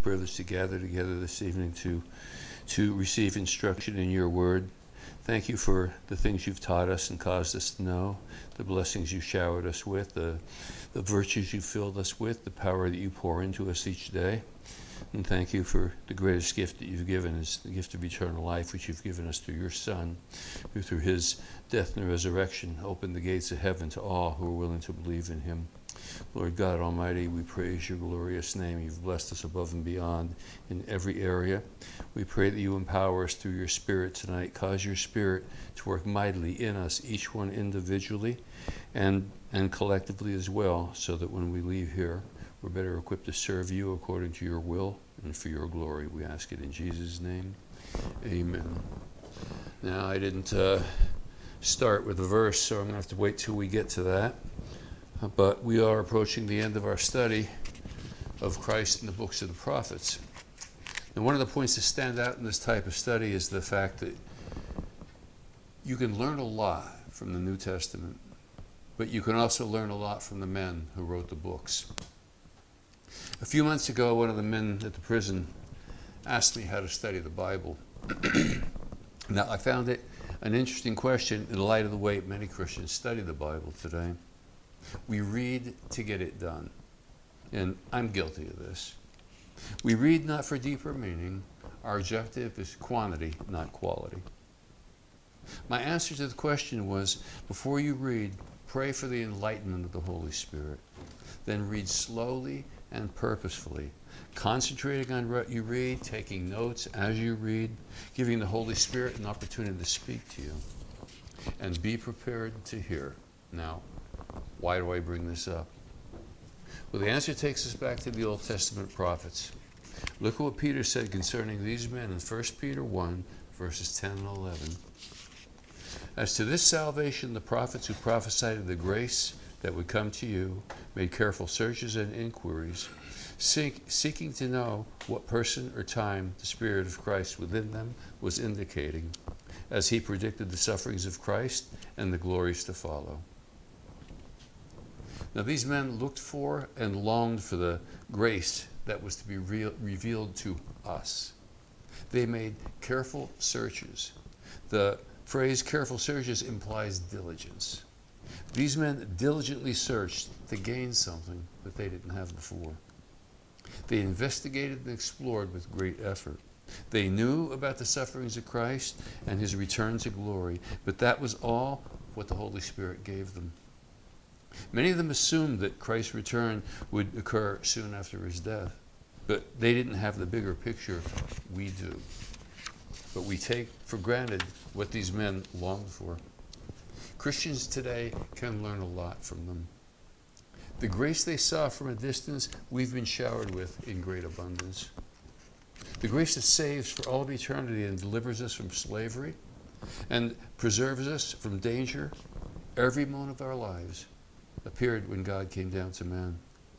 privilege to gather together this evening to receive instruction in your word. Thank you for the things you've taught us and caused us to know, the blessings you showered us with, the virtues you filled us with, the power that you pour into us each day. And thank you for the greatest gift that you've given is the gift of eternal life, which you've given us through your Son, who through his death and resurrection opened the gates of heaven to all who are willing to believe in him. Lord God Almighty, we praise your glorious name. You've blessed us above and beyond in every area. We pray that you empower us through your Spirit tonight. Cause your Spirit to work mightily in us, each one individually and collectively as well, so that when we leave here, we're better equipped to serve you according to your will and for your glory. We ask it in Jesus' name. Amen. Now, I didn't start with a verse, so I'm going to have to wait till we get to that. But we are approaching the end of our study of Christ in the books of the prophets. And one of the points that stand out in this type of study is the fact that you can learn a lot from the New Testament, but you can also learn a lot from the men who wrote the books. A few months ago, one of the men at the prison asked me how to study the Bible. Now, I found it an interesting question in light of the way many Christians study the Bible today. We read to get it done, and I'm guilty of this. We read not for deeper meaning. Our objective is quantity, not quality. My answer to the question was, before you read, pray for the enlightenment of the Holy Spirit. Then read slowly and purposefully, concentrating on what you read, taking notes as you read, giving the Holy Spirit an opportunity to speak to you, and be prepared to hear. Now, why do I bring this up? Well, the answer takes us back to the Old Testament prophets. Look what Peter said concerning these men in 1 Peter 1, verses 10 and 11. As to this salvation, the prophets who prophesied of the grace that would come to you made careful searches and inquiries, seeking to know what person or time the Spirit of Christ within them was indicating, as he predicted the sufferings of Christ and the glories to follow. Now, these men looked for and longed for the grace that was to be revealed to us. They made careful searches. The phrase careful searches implies diligence. These men diligently searched to gain something that they didn't have before. They investigated and explored with great effort. They knew about the sufferings of Christ and his return to glory, but that was all what the Holy Spirit gave them. Many of them assumed that Christ's return would occur soon after his death, but they didn't have the bigger picture we do. But we take for granted what these men longed for. Christians today can learn a lot from them. The grace they saw from a distance, we've been showered with in great abundance. The grace that saves for all of eternity and delivers us from slavery and preserves us from danger every moment of our lives appeared when God came down to man.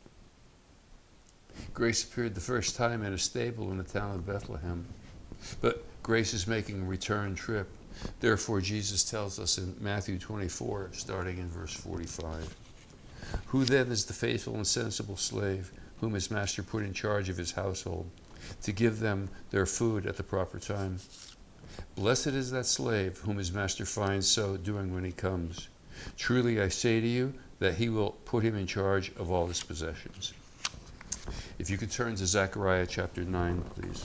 Grace appeared the first time in a stable in the town of Bethlehem, but grace is making a return trip. Therefore, Jesus tells us in Matthew 24, starting in verse 45, "Who then is the faithful and sensible slave whom his master put in charge of his household to give them their food at the proper time? Blessed is that slave whom his master finds so doing when he comes. Truly I say to you that he will put him in charge of all his possessions." If you could turn to Zechariah chapter 9, please.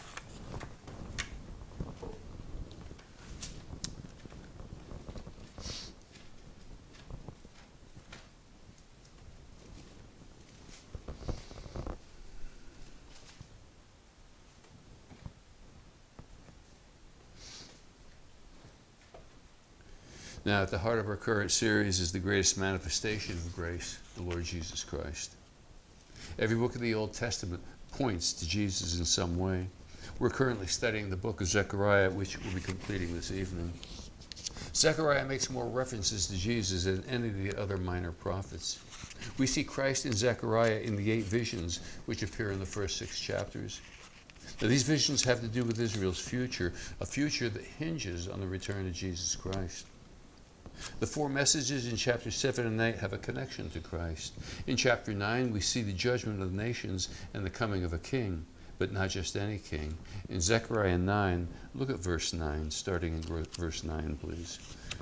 Now, at the heart of our current series is the greatest manifestation of grace, the Lord Jesus Christ. Every book of the Old Testament points to Jesus in some way. We're currently studying the book of Zechariah, which we'll be completing this evening. Zechariah makes more references to Jesus than any of the other minor prophets. We see Christ in Zechariah in the 8 visions which appear in the first 6 chapters. Now, these visions have to do with Israel's future, a future that hinges on the return of Jesus Christ. The 4 messages in chapters 7 and 8 have a connection to Christ. In chapter 9, we see the judgment of the nations and the coming of a king. but not just any king. In Zechariah 9, look at verse 9, starting in verse 9, please.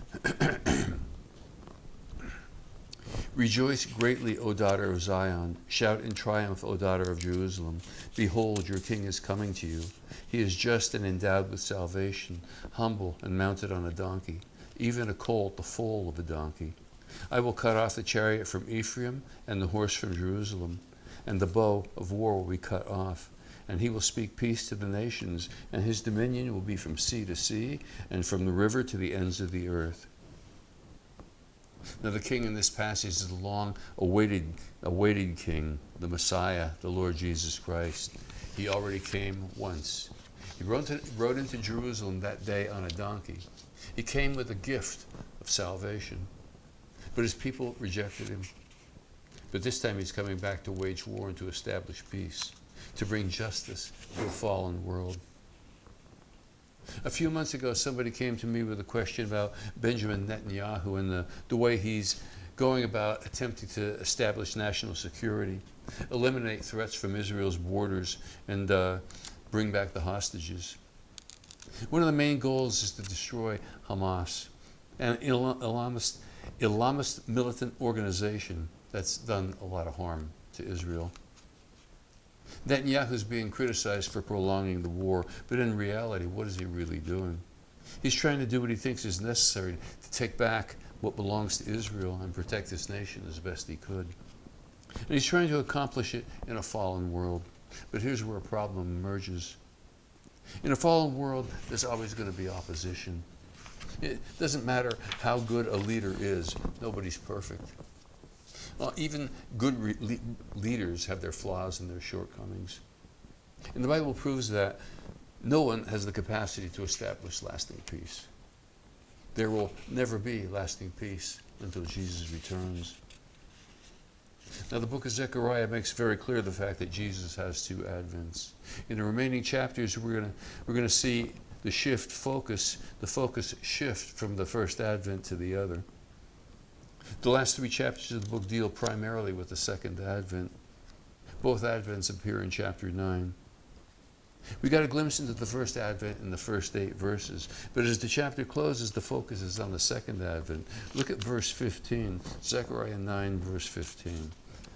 Rejoice greatly, O daughter of Zion. Shout in triumph, O daughter of Jerusalem. Behold, your king is coming to you. He is just and endowed with salvation, humble and mounted on a donkey, even a colt, the foal of a donkey. I will cut off the chariot from Ephraim and the horse from Jerusalem, and the bow of war will be cut off. And he will speak peace to the nations, and his dominion will be from sea to sea, and from the river to the ends of the earth. Now the king in this passage is the long-awaited king, the Messiah, the Lord Jesus Christ. He already came once. He rode into Jerusalem that day on a donkey. He came with a gift of salvation, but his people rejected him. But this time he's coming back to wage war and to establish peace, to bring justice to a fallen world. A few months ago, somebody came to me with a question about Benjamin Netanyahu and the way he's going about attempting to establish national security, eliminate threats from Israel's borders, and bring back the hostages. One of the main goals is to destroy Hamas, an Islamist militant organization that's done a lot of harm to Israel. Netanyahu is being criticized for prolonging the war, but in reality, what is he really doing? He's trying to do what he thinks is necessary to take back what belongs to Israel and protect his nation as best he could. And he's trying to accomplish it in a fallen world. But here's where a problem emerges. In a fallen world, there's always going to be opposition. It doesn't matter how good a leader is. Nobody's perfect. Well, even good leaders have their flaws and their shortcomings. And the Bible proves that no one has the capacity to establish lasting peace. There will never be lasting peace until Jesus returns. Now, the book of Zechariah makes very clear the fact that Jesus has two advents. In the remaining chapters, we're going to see the focus shift from the first advent to the other. The last three chapters of the book deal primarily with the second advent. Both advents appear in chapter 9. We got a glimpse into the first advent in the first 8 verses, but as the chapter closes, the focus is on the second advent. Look at verse 15, Zechariah 9, verse 15.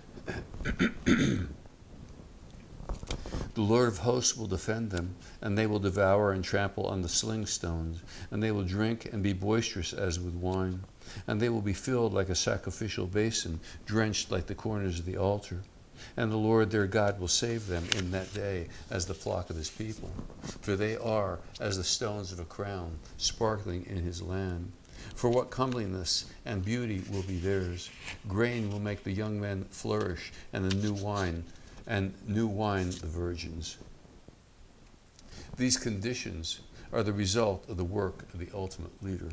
The Lord of hosts will defend them, and they will devour and trample on the sling stones, and they will drink and be boisterous as with wine, and they will be filled like a sacrificial basin, drenched like the corners of the altar. And the Lord their God will save them in that day as the flock of his people, for they are as the stones of a crown, sparkling in his land. For what comeliness and beauty will be theirs. Grain will make the young men flourish, and new wine the virgins. These conditions are the result of the work of the ultimate leader.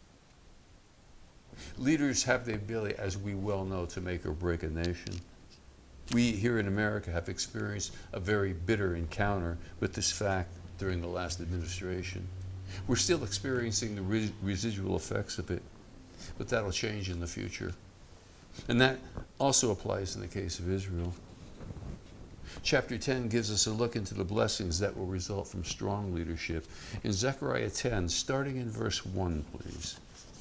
Leaders have the ability, as we well know, to make or break a nation. We here in America have experienced a very bitter encounter with this fact during the last administration. We're still experiencing the residual effects of it, but that'll change in the future. And that also applies in the case of Israel. Chapter 10 gives us a look into the blessings that will result from strong leadership. In Zechariah 10, starting in verse 1, please.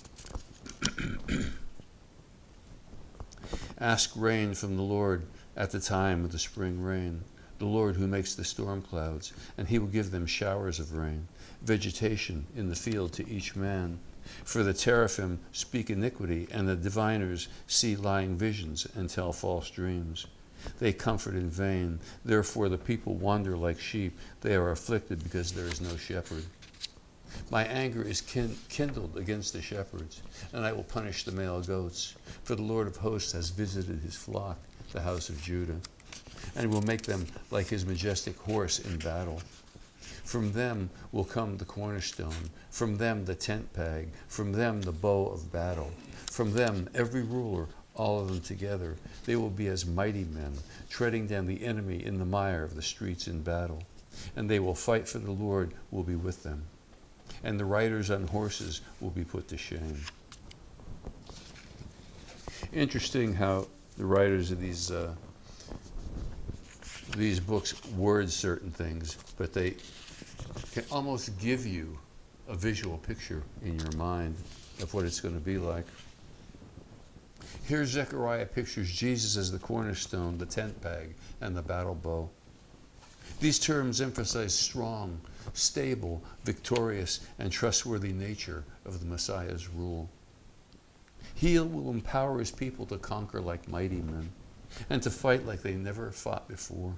Ask rain from the Lord at the time of the spring rain, the Lord who makes the storm clouds, and he will give them showers of rain, vegetation in the field to each man. For the teraphim speak iniquity, and the diviners see lying visions and tell false dreams. They comfort in vain, therefore the people wander like sheep. They are afflicted because there is no shepherd. My anger is kindled against the shepherds, and I will punish the male goats. For the Lord of hosts has visited his flock, the house of Judah, and will make them like his majestic horse in battle. From them will come the cornerstone, from them the tent peg, from them the bow of battle, from them every ruler, all of them together. They will be as mighty men, treading down the enemy in the mire of the streets in battle. And they will fight, for the Lord will be with them, and the riders on horses will be put to shame. Interesting how the writers of these these books word certain things, but they can almost give you a visual picture in your mind of what it's going to be like. Here Zechariah pictures Jesus as the cornerstone, the tent peg, and the battle bow. These terms emphasize strong, stable, victorious, and trustworthy nature of the Messiah's rule. He will empower his people to conquer like mighty men and to fight like they never fought before.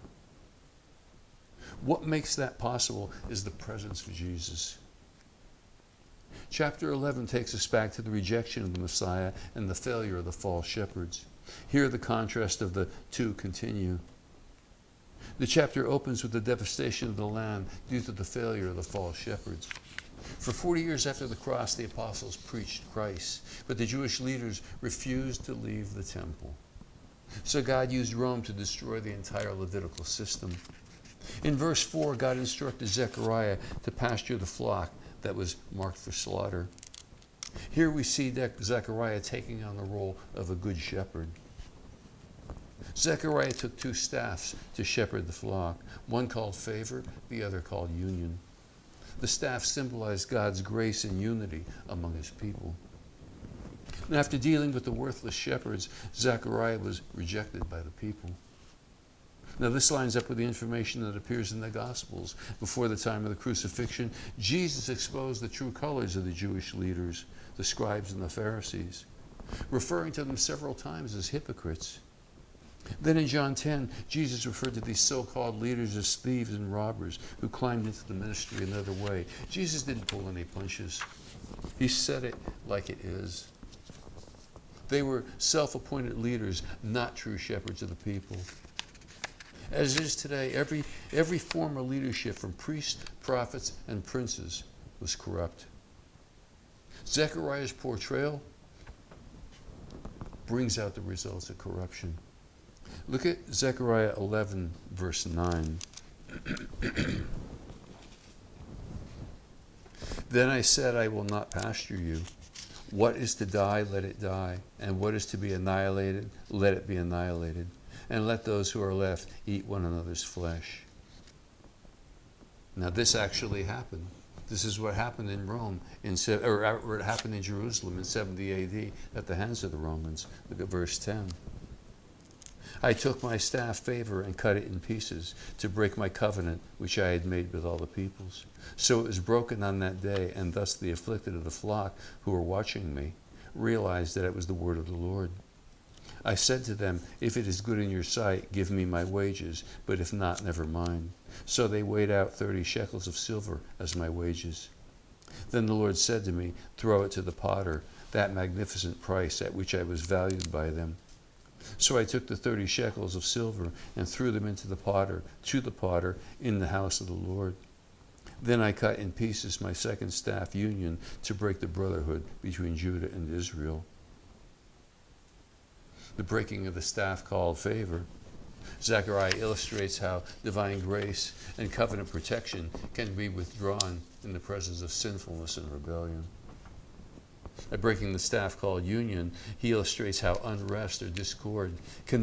What makes that possible is the presence of Jesus. Chapter 11 takes us back to the rejection of the Messiah and the failure of the false shepherds. Here the contrast of the two continue. The chapter opens with the devastation of the land due to the failure of the false shepherds. For 40 years after the cross, the apostles preached Christ, but the Jewish leaders refused to leave the temple. So God used Rome to destroy the entire Levitical system. In verse 4, God instructed Zechariah to pasture the flock that was marked for slaughter. Here we see Zechariah taking on the role of a good shepherd. Zechariah took two staffs to shepherd the flock, one called favor, the other called union. The staff symbolized God's grace and unity among his people. And after dealing with the worthless shepherds, Zechariah was rejected by the people. Now this lines up with the information that appears in the Gospels. Before the time of the crucifixion, Jesus exposed the true colors of the Jewish leaders, the scribes and the Pharisees, referring to them several times as hypocrites. Then in John 10, Jesus referred to these so-called leaders as thieves and robbers who climbed into the ministry another way. Jesus didn't pull any punches. He said it like it is. They were self-appointed leaders, not true shepherds of the people. As it is today, every form of leadership from priests, prophets, and princes was corrupt. Zechariah's portrayal brings out the results of corruption. Look at Zechariah 11, verse 9. Then I said, I will not pasture you. What is to die, let it die. And what is to be annihilated, let it be annihilated. And let those who are left eat one another's flesh. Now this actually happened. This is what happened in Rome, or it happened in Jerusalem in 70 AD at the hands of the Romans. Look at verse 10. I took my staff favor and cut it in pieces to break my covenant which I had made with all the peoples. So it was broken on that day, and thus the afflicted of the flock who were watching me realized that it was the word of the Lord. I said to them, if it is good in your sight, give me my wages, but if not, never mind. So they weighed out 30 shekels of silver as my wages. Then the Lord said to me, throw it to the potter, that magnificent price at which I was valued by them. So I took the 30 shekels of silver and threw them into the potter, to the potter, in the house of the Lord. Then I cut in pieces my second staff union to break the brotherhood between Judah and Israel. The breaking of the staff called favor. Zechariah illustrates how divine grace and covenant protection can be withdrawn in the presence of sinfulness and rebellion. By breaking the staff called union, he illustrates how unrest or discord can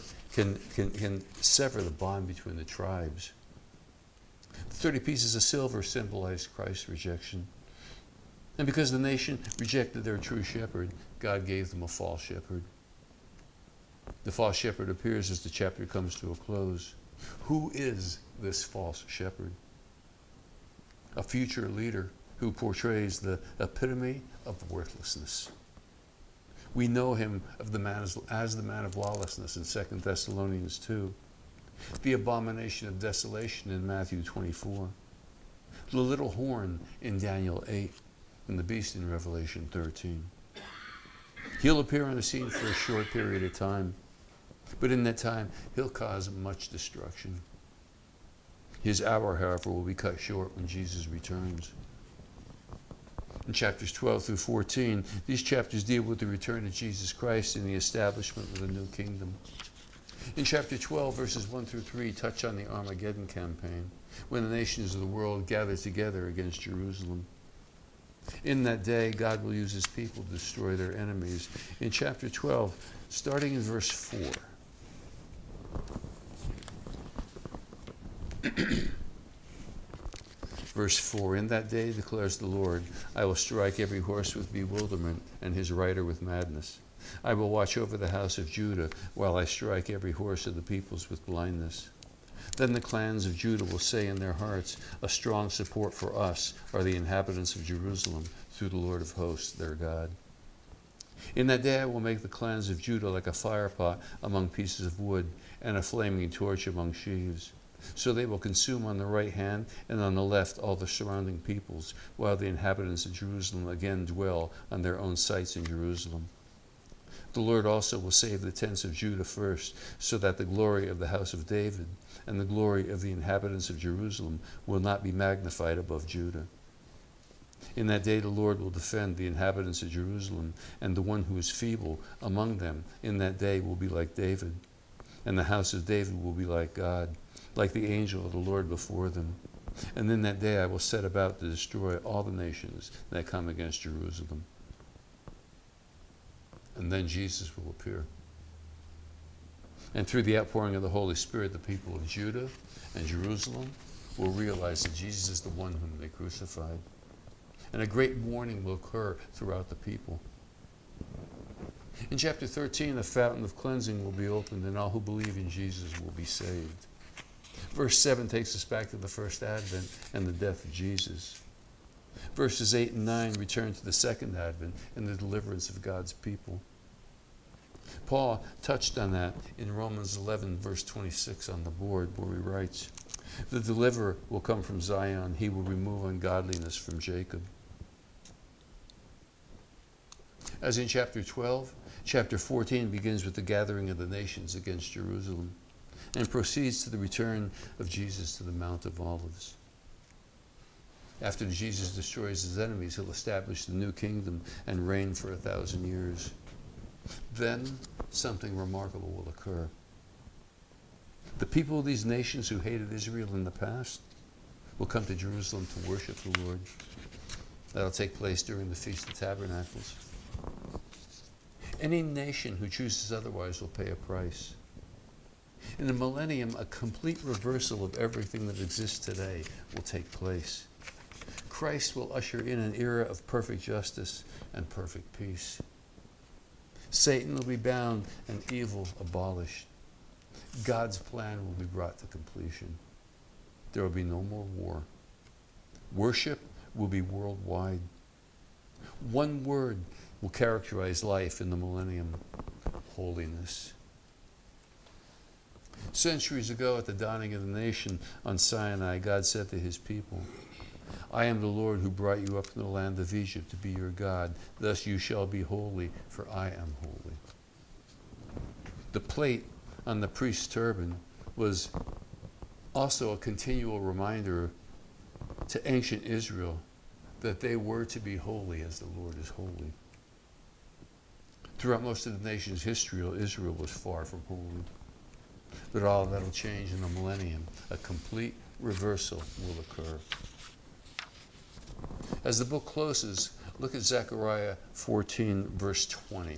sever the bond between the tribes. The 30 pieces of silver symbolized Christ's rejection. And because the nation rejected their true shepherd, God gave them a false shepherd. The false shepherd appears as the chapter comes to a close. Who is this false shepherd? A future leader who portrays the epitome of worthlessness. We know him as the man of lawlessness in 2 Thessalonians 2, the abomination of desolation in Matthew 24, the little horn in Daniel 8, and the beast in Revelation 13. He'll appear on the scene for a short period of time, but in that time he'll cause much destruction. His hour, however, will be cut short when Jesus returns. In chapters 12 through 14, these chapters deal with the return of Jesus Christ and the establishment of the new kingdom. In chapter 12, verses 1 through 3 touch on the Armageddon campaign, when the nations of the world gather together against Jerusalem. In that day, God will use his people to destroy their enemies. In chapter 12, starting in verse 4, Verse 4, in that day, declares the Lord, I will strike every horse with bewilderment and his rider with madness. I will watch over the house of Judah while I strike every horse of the peoples with blindness. Then the clans of Judah will say in their hearts, a strong support for us are the inhabitants of Jerusalem through the Lord of hosts, their God. In that day I will make the clans of Judah like a firepot among pieces of wood and a flaming torch among sheaves. So they will consume on the right hand and on the left all the surrounding peoples, while the inhabitants of Jerusalem again dwell on their own sites in Jerusalem. The Lord also will save the tents of Judah first, so that the glory of the house of David and the glory of the inhabitants of Jerusalem will not be magnified above Judah. In that day the Lord will defend the inhabitants of Jerusalem, and the one who is feeble among them in that day will be like David, and the house of David will be like God, like the angel of the Lord before them. And in that day I will set about to destroy all the nations that come against Jerusalem. And then Jesus will appear. And through the outpouring of the Holy Spirit, the people of Judah and Jerusalem will realize that Jesus is the one whom they crucified. And a great mourning will occur throughout the people. In chapter 13, the fountain of cleansing will be opened, and all who believe in Jesus will be saved. Verse 7 takes us back to the first advent and the death of Jesus. Verses 8 and 9 return to the second advent and the deliverance of God's people. Paul touched on that in Romans 11, verse 26 on the board, where he writes, the deliverer will come from Zion. He will remove ungodliness from Jacob. As in chapter 12, chapter 14 begins with the gathering of the nations against Jerusalem and proceeds to the return of Jesus to the Mount of Olives. After Jesus destroys his enemies, he'll establish the new kingdom and reign for 1,000 years. Then something remarkable will occur. The people of these nations who hated Israel in the past will come to Jerusalem to worship the Lord. That'll take place during the Feast of Tabernacles. Any nation who chooses otherwise will pay a price. In the millennium, a complete reversal of everything that exists today will take place. Christ will usher in an era of perfect justice and perfect peace. Satan will be bound and evil abolished. God's plan will be brought to completion. There will be no more war. Worship will be worldwide. One word will characterize life in the millennium: holiness. Centuries ago, at the dawning of the nation on Sinai, God said to his people, I am the Lord who brought you up from the land of Egypt to be your God. Thus you shall be holy, for I am holy. The plate on the priest's turban was also a continual reminder to ancient Israel that they were to be holy as the Lord is holy. Throughout most of the nation's history, Israel was far from holy. But all that will change in the millennium. A complete reversal will occur. As the book closes, look at Zechariah 14, verse 20.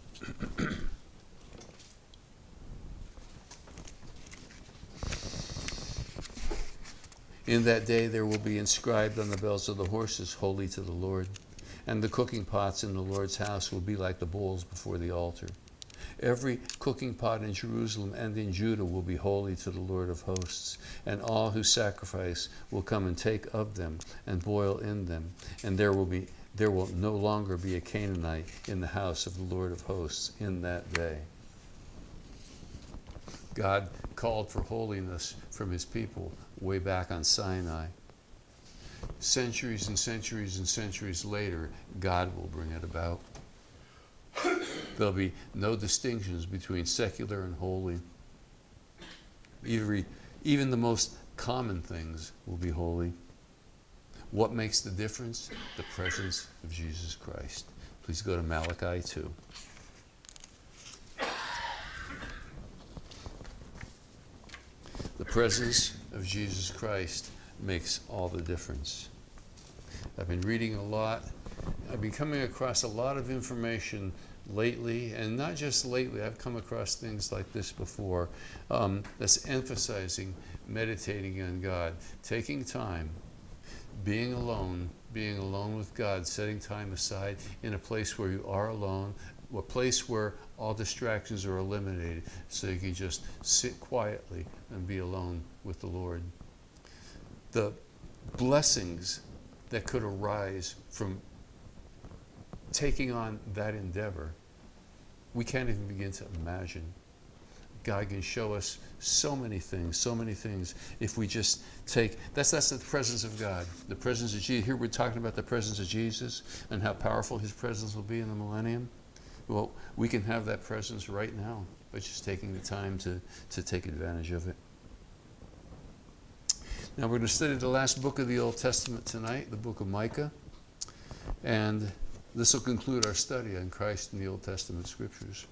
In that day there will be inscribed on the bells of the horses, holy to the Lord. And the cooking pots in the Lord's house will be like the bowls before the altar. Every cooking pot in Jerusalem and in Judah will be holy to the Lord of hosts, and all who sacrifice will come and take of them and boil in them, and there will no longer be a Canaanite in the house of the Lord of hosts in that day. God called for holiness from his people way back on Sinai. Centuries and centuries and centuries later, God will bring it about. There'll be no distinctions between secular and holy. Even the most common things will be holy. What makes the difference? The presence of Jesus Christ. Please go to Malachi 2. The presence of Jesus Christ makes all the difference. I've been reading a lot. I've been coming across a lot of information lately, and not just lately. I've come across things like this before, that's emphasizing meditating on God, taking time, being alone with God, setting time aside in a place where you are alone, a place where all distractions are eliminated, so you can just sit quietly and be alone with the Lord. The blessings that could arise from taking on that endeavor, we can't even begin to imagine. God can show us so many things if we just take, that's the presence of God, the presence of Jesus. Here we're talking about the presence of Jesus and how powerful his presence will be in the millennium. Well, we can have that presence right now by just taking the time to take advantage of it. Now we're going to study the last book of the Old Testament tonight, the book of Micah. And this will conclude our study on Christ in the Old Testament scriptures.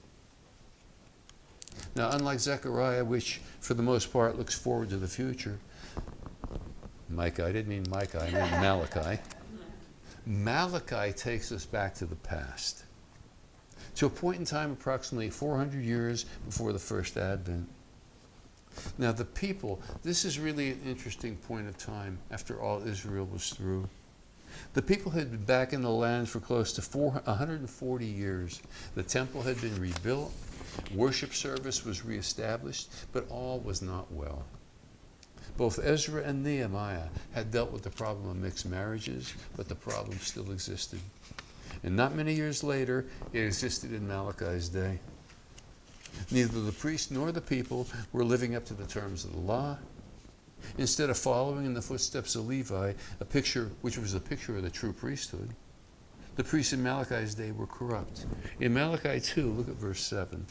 Now, unlike Zechariah, which for the most part looks forward to the future, Micah, I didn't mean Micah, I meant Malachi. Malachi takes us back to the past, to a point in time approximately 400 years before the first Advent. Now the people, this is really an interesting point of time after all Israel was through. The people had been back in the land for close to 140 years. The temple had been rebuilt, worship service was reestablished, but all was not well. Both Ezra and Nehemiah had dealt with the problem of mixed marriages, but the problem still existed. And not many years later, it existed in Malachi's day. Neither the priest nor the people were living up to the terms of the law. Instead of following in the footsteps of Levi, which was a picture of the true priesthood, the priests in Malachi's day were corrupt. In Malachi 2, look at verse 7.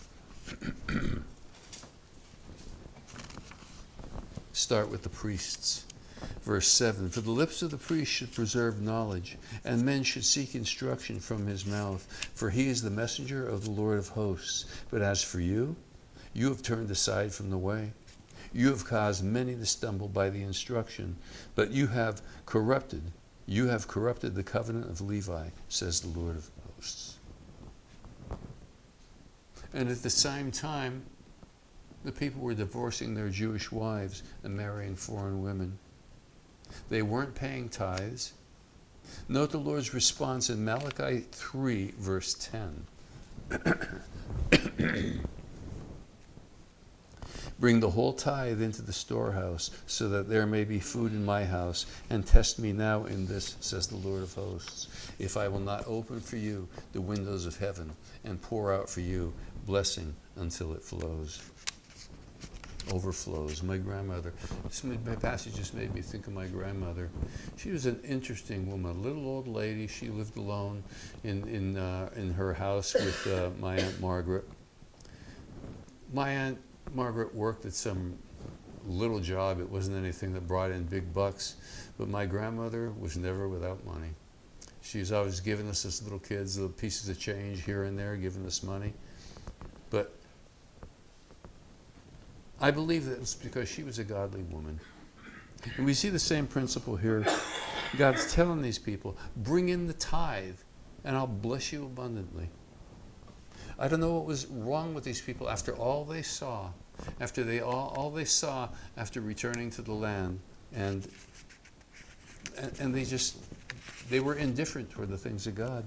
Start with the priests. Verse 7, for the lips of the priest should preserve knowledge, and men should seek instruction from his mouth, for he is the messenger of the Lord of hosts. But as for you, you have turned aside from the way. You have caused many to stumble by the instruction, but you have corrupted the covenant of Levi, says the Lord of hosts. And at the same time, the people were divorcing their Jewish wives and marrying foreign women. They weren't paying tithes. Note the Lord's response in Malachi 3, verse 10. Bring the whole tithe into the storehouse, so that there may be food in my house, and test me now in this, says the Lord of hosts, if I will not open for you the windows of heaven and pour out for you blessing until it flows. Overflows. My grandmother, my passage just made me think of my grandmother. She was an interesting woman, a little old lady. She lived alone in her house with my Aunt Margaret. My Aunt Margaret worked at some little job. It wasn't anything that brought in big bucks, but my grandmother was never without money. She was always giving us as little kids little pieces of change here and there, giving us money. But I believe that it was because she was a godly woman. And we see the same principle here. God's telling these people, bring in the tithe, and I'll bless you abundantly. I don't know what was wrong with these people after all they saw, after returning to the land, and they were indifferent toward the things of God.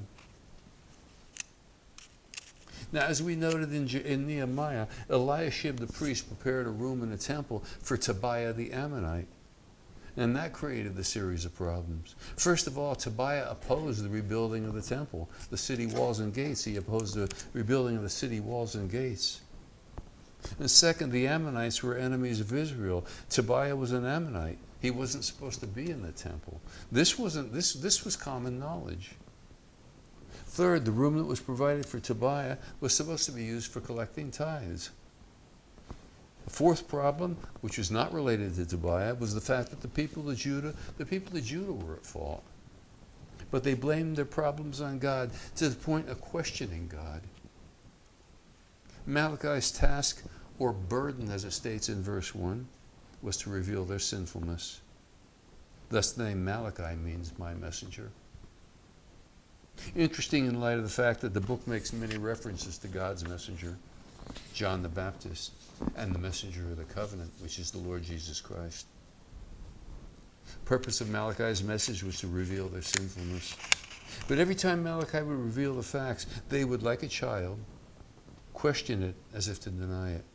Now, as we noted in Nehemiah, Eliashib the priest prepared a room in the temple for Tobiah the Ammonite. And that created the series of problems. First of all, Tobiah opposed the rebuilding of the temple, the city walls and gates. He opposed the rebuilding of the city walls and gates. And second, the Ammonites were enemies of Israel. Tobiah was an Ammonite. He wasn't supposed to be in the temple. This was common knowledge. Third, the room that was provided for Tobiah was supposed to be used for collecting tithes. The fourth problem, which was not related to Tobiah, was the fact that the people of Judah were at fault. But they blamed their problems on God to the point of questioning God. Malachi's task, or burden as it states in verse 1, was to reveal their sinfulness. Thus the name Malachi means my messenger. Interesting in light of the fact that the book makes many references to God's messenger. John the Baptist, and the messenger of the covenant, which is the Lord Jesus Christ. Purpose of Malachi's message was to reveal their sinfulness. But every time Malachi would reveal the facts, they would, like a child, question it as if to deny it.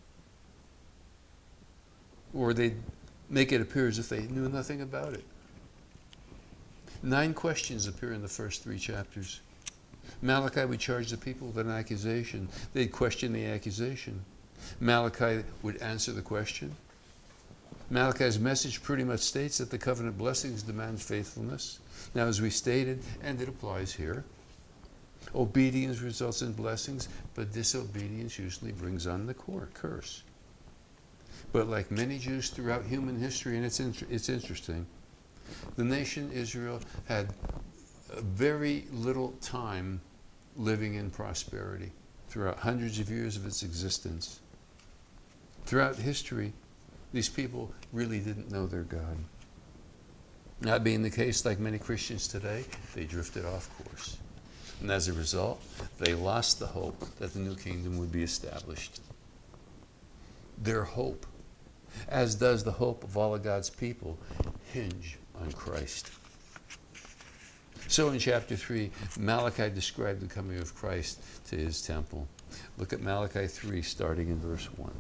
Or they'd make it appear as if they knew nothing about it. 9 questions appear in the first 3 chapters. Malachi would charge the people with an accusation. They'd question the accusation. Malachi would answer the question. Malachi's message pretty much states that the covenant blessings demand faithfulness. Now, as we stated, and it applies here, obedience results in blessings, but disobedience usually brings on the curse. But like many Jews throughout human history, and it's interesting, the nation Israel had very little time living in prosperity throughout hundreds of years of its existence. Throughout history, these people really didn't know their God. That being the case, like many Christians today, they drifted off course. And as a result, they lost the hope that the new kingdom would be established. Their hope, as does the hope of all of God's people, hinge on Christ. So in chapter 3, Malachi described the coming of Christ to his temple. Look at Malachi 3, starting in verse 1.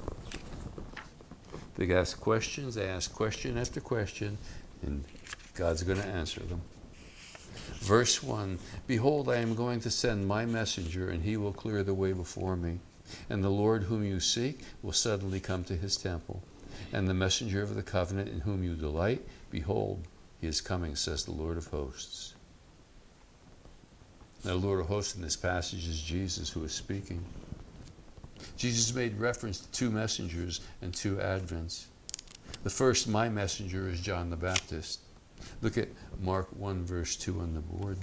They ask questions, they ask question after question, and God's going to answer them. Verse 1, Behold, I am going to send my messenger, and he will clear the way before me. And the Lord whom you seek will suddenly come to his temple. And the messenger of the covenant in whom you delight, behold, he is coming, says the Lord of hosts. Now, the Lord of hosts in this passage is Jesus who is speaking. Jesus made reference to 2 messengers and 2 advents. The first, my messenger, is John the Baptist. Look at Mark 1, verse 2 on the board.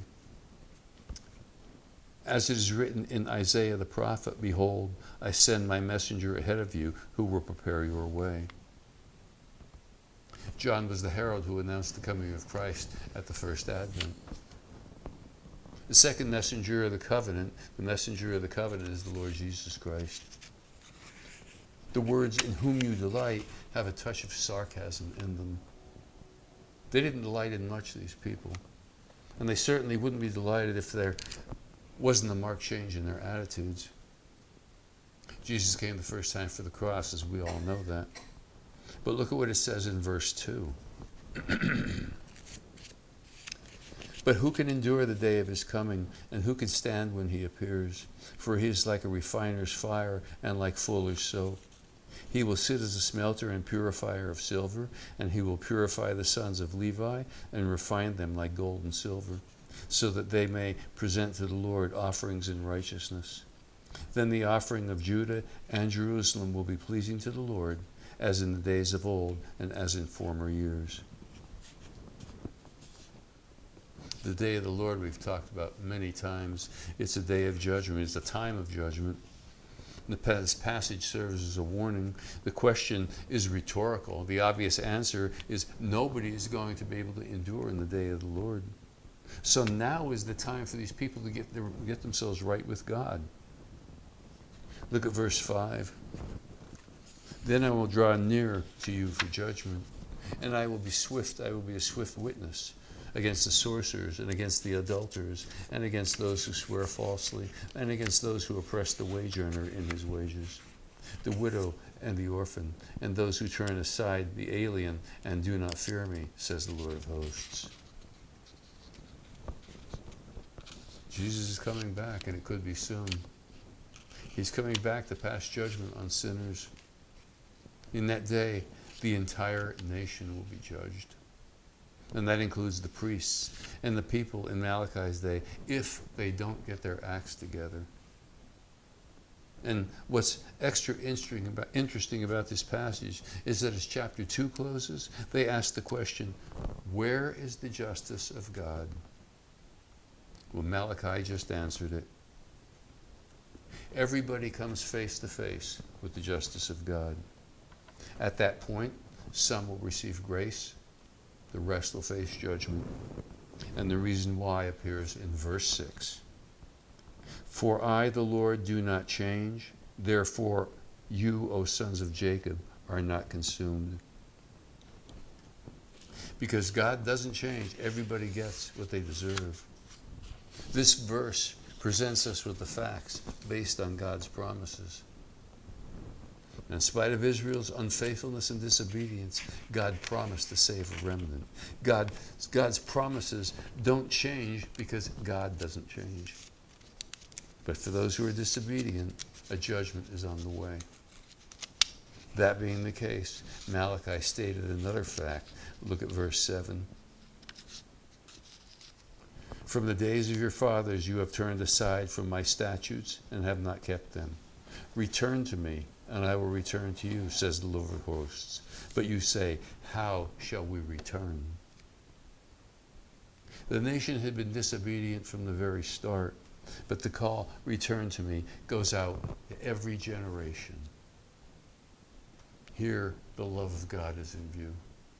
As it is written in Isaiah the prophet, Behold, I send my messenger ahead of you who will prepare your way. John was the herald who announced the coming of Christ at the first advent. The second messenger of the covenant is the Lord Jesus Christ. The words in whom you delight have a touch of sarcasm in them. They didn't delight in much, these people. And they certainly wouldn't be delighted if there wasn't a marked change in their attitudes. Jesus came the first time for the cross, as we all know that. But look at what it says in verse 2. But who can endure the day of his coming, and who can stand when he appears? For he is like a refiner's fire, and like fuller's soap. He will sit as a smelter and purifier of silver, and he will purify the sons of Levi, and refine them like gold and silver, so that they may present to the Lord offerings in righteousness. Then the offering of Judah and Jerusalem will be pleasing to the Lord, as in the days of old and as in former years. The day of the Lord we've talked about many times. It's a day of judgment. It's a time of judgment. This passage serves as a warning. The question is rhetorical. The obvious answer is nobody is going to be able to endure in the day of the Lord. So now is the time for these people to get themselves right with God. Look at verse 5. Then I will draw near to you for judgment, and I will be swift. I will be a swift witness against the sorcerers and against the adulterers and against those who swear falsely and against those who oppress the wage earner in his wages, the widow and the orphan, and those who turn aside the alien and do not fear me, says the Lord of hosts. Jesus is coming back, and it could be soon. He's coming back to pass judgment on sinners. In that day, the entire nation will be judged. And that includes the priests and the people in Malachi's day, if they don't get their acts together. And what's extra interesting about this passage is that as chapter 2 closes, they ask the question, where is the justice of God? Well, Malachi just answered it. Everybody comes face to face with the justice of God. At that point, some will receive grace, the rest will face judgment. And the reason why appears in verse 6. For I, the Lord, do not change. Therefore, you, O sons of Jacob, are not consumed. Because God doesn't change. Everybody gets what they deserve. This verse presents us with the facts based on God's promises. In spite of Israel's unfaithfulness and disobedience, God promised to save a remnant. God's promises don't change because God doesn't change. But for those who are disobedient, a judgment is on the way. That being the case, Malachi stated another fact. Look at verse 7. From the days of your fathers you have turned aside from my statutes and have not kept them. Return to me, and I will return to you, says the Lord of hosts. But you say, how shall we return? The nation had been disobedient from the very start, but the call, return to me, goes out to every generation. Here, the love of God is in view.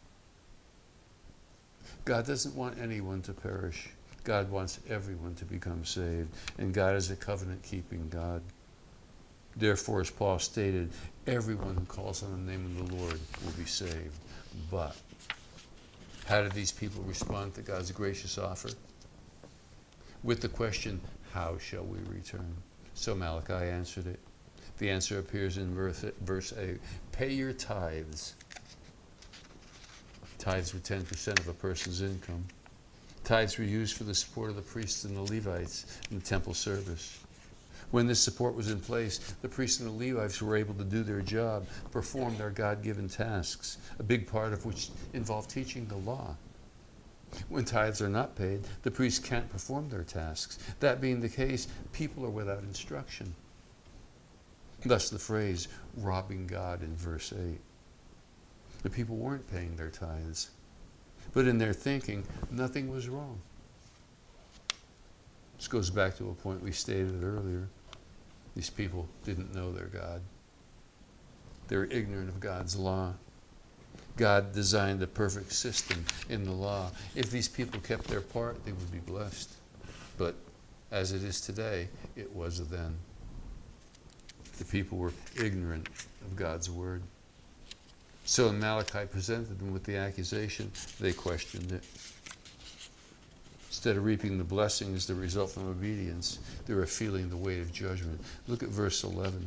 God doesn't want anyone to perish. God wants everyone to become saved, and God is a covenant-keeping God. Therefore, as Paul stated, everyone who calls on the name of the Lord will be saved. But how did these people respond to God's gracious offer? With the question, how shall we return? So Malachi answered it. The answer appears in verse 8. Pay your tithes. Tithes were 10% of a person's income. Tithes were used for the support of the priests and the Levites in the temple service. When this support was in place, the priests and the Levites were able to do their job, perform their God-given tasks, a big part of which involved teaching the law. When tithes are not paid, the priests can't perform their tasks. That being the case, people are without instruction. Thus the phrase, robbing God in verse 8. The people weren't paying their tithes, but in their thinking, nothing was wrong. This goes back to a point we stated earlier. These people didn't know their God. They were ignorant of God's law. God designed a perfect system in the law. If these people kept their part, they would be blessed. But as it is today, it was then. The people were ignorant of God's word. So when Malachi presented them with the accusation, they questioned it. Instead of reaping the blessings that result from obedience, they were feeling the weight of judgment. Look at verse 11.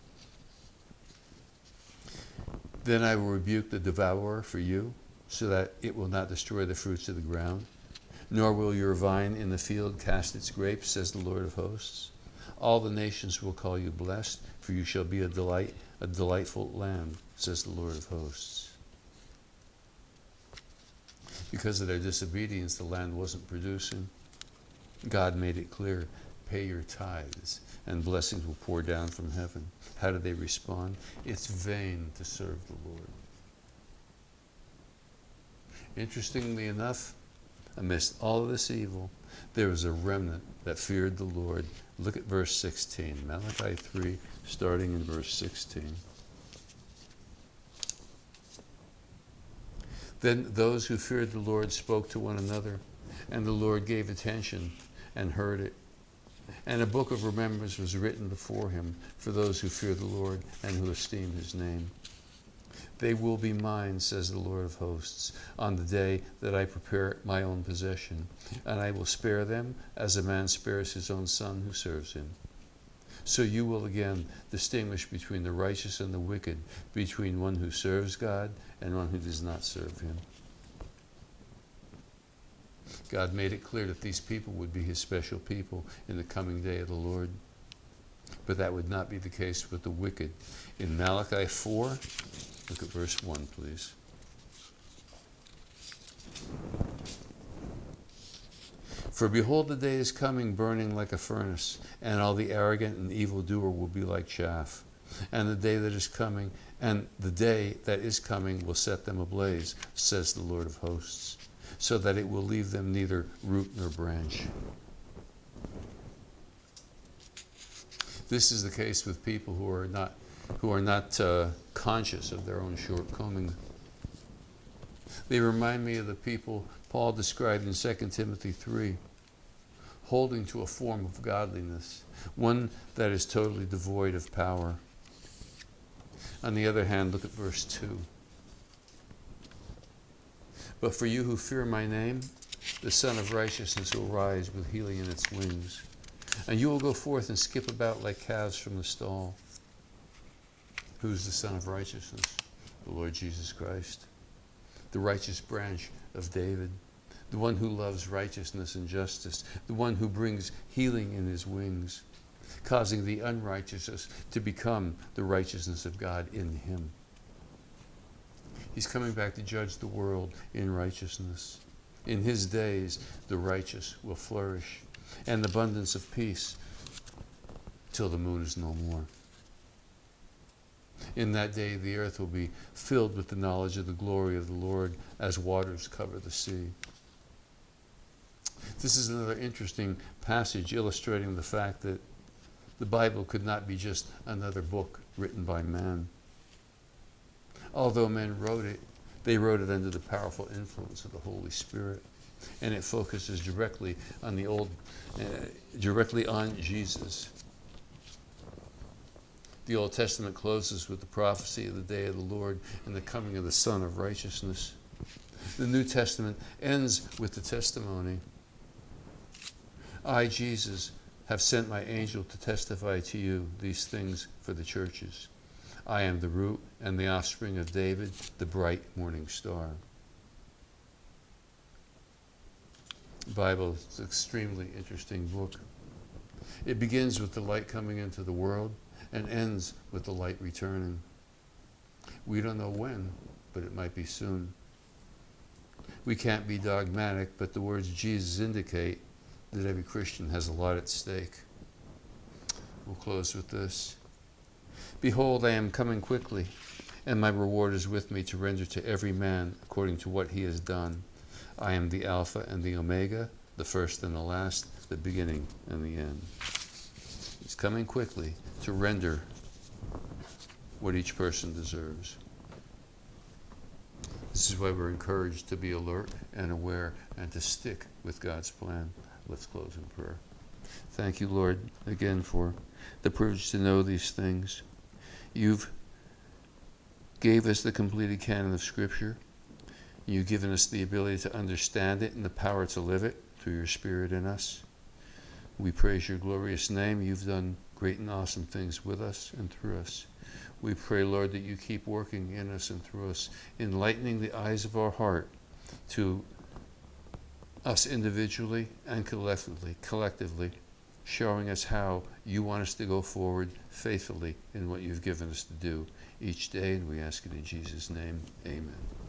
Then I will rebuke the devourer for you, so that it will not destroy the fruits of the ground, nor will your vine in the field cast its grapes, says the Lord of hosts. All the nations will call you blessed, for you shall be a delightful land, says the Lord of hosts. Because of their disobedience, the land wasn't producing. God made it clear, pay your tithes, and blessings will pour down from heaven. How do they respond? It's vain to serve the Lord. Interestingly enough, amidst all of this evil, there was a remnant that feared the Lord. Look at verse 16, Malachi 3, starting in verse 16. Then those who feared the Lord spoke to one another, and the Lord gave attention and heard it. And a book of remembrance was written before him for those who fear the Lord and who esteem his name. They will be mine, says the Lord of hosts, on the day that I prepare my own possession, and I will spare them as a man spares his own son who serves him. So you will again distinguish between the righteous and the wicked, between one who serves God and one who does not serve him. God made it clear that these people would be his special people in the coming day of the Lord. But that would not be the case with the wicked. In Malachi 4, look at verse 1, please. For behold, the day is coming, burning like a furnace, and all the arrogant and evildoer will be like chaff. And the day that is coming will set them ablaze, says the Lord of hosts, so that it will leave them neither root nor branch. This is the case with people who are not conscious of their own shortcomings. They remind me of the people Paul described in 2 Timothy 3, holding to a form of godliness, one that is totally devoid of power. On the other hand, look at verse 2. But for you who fear my name, the Son of Righteousness will rise with healing in its wings. And you will go forth and skip about like calves from the stall. Who's the Son of Righteousness? The Lord Jesus Christ. The righteous branch of David. The one who loves righteousness and justice. The one who brings healing in his wings, causing the unrighteous to become the righteousness of God in him. He's coming back to judge the world in righteousness. In his days, the righteous will flourish, and abundance of peace till the moon is no more. In that day, the earth will be filled with the knowledge of the glory of the Lord as waters cover the sea. This is another interesting passage illustrating the fact that the Bible could not be just another book written by man. Although men wrote it, they wrote it under the powerful influence of the Holy Spirit, and it focuses directly on directly on Jesus. The Old Testament closes with the prophecy of the day of the Lord and the coming of the Son of Righteousness. The New Testament ends with the testimony. I, Jesus, have sent my angel to testify to you these things for the churches. I am the root and the offspring of David, the bright morning star. The Bible is an extremely interesting book. It begins with the light coming into the world and ends with the light returning. We don't know when, but it might be soon. We can't be dogmatic, but the words Jesus indicate that every Christian has a lot at stake. We'll close with this. Behold, I am coming quickly, and my reward is with me to render to every man according to what he has done. I am the Alpha and the Omega, the first and the last, the beginning and the end. He's coming quickly to render what each person deserves. This is why we're encouraged to be alert and aware and to stick with God's plan. Let's close in prayer. Thank you, Lord, again for the privilege to know these things. You've gave us the completed canon of Scripture. You've given us the ability to understand it and the power to live it through your Spirit in us. We praise your glorious name. You've done great and awesome things with us and through us. We pray, Lord, that you keep working in us and through us, enlightening the eyes of our heart to us individually and collectively, showing us how you want us to go forward faithfully in what you've given us to do each day. And we ask it in Jesus' name. Amen.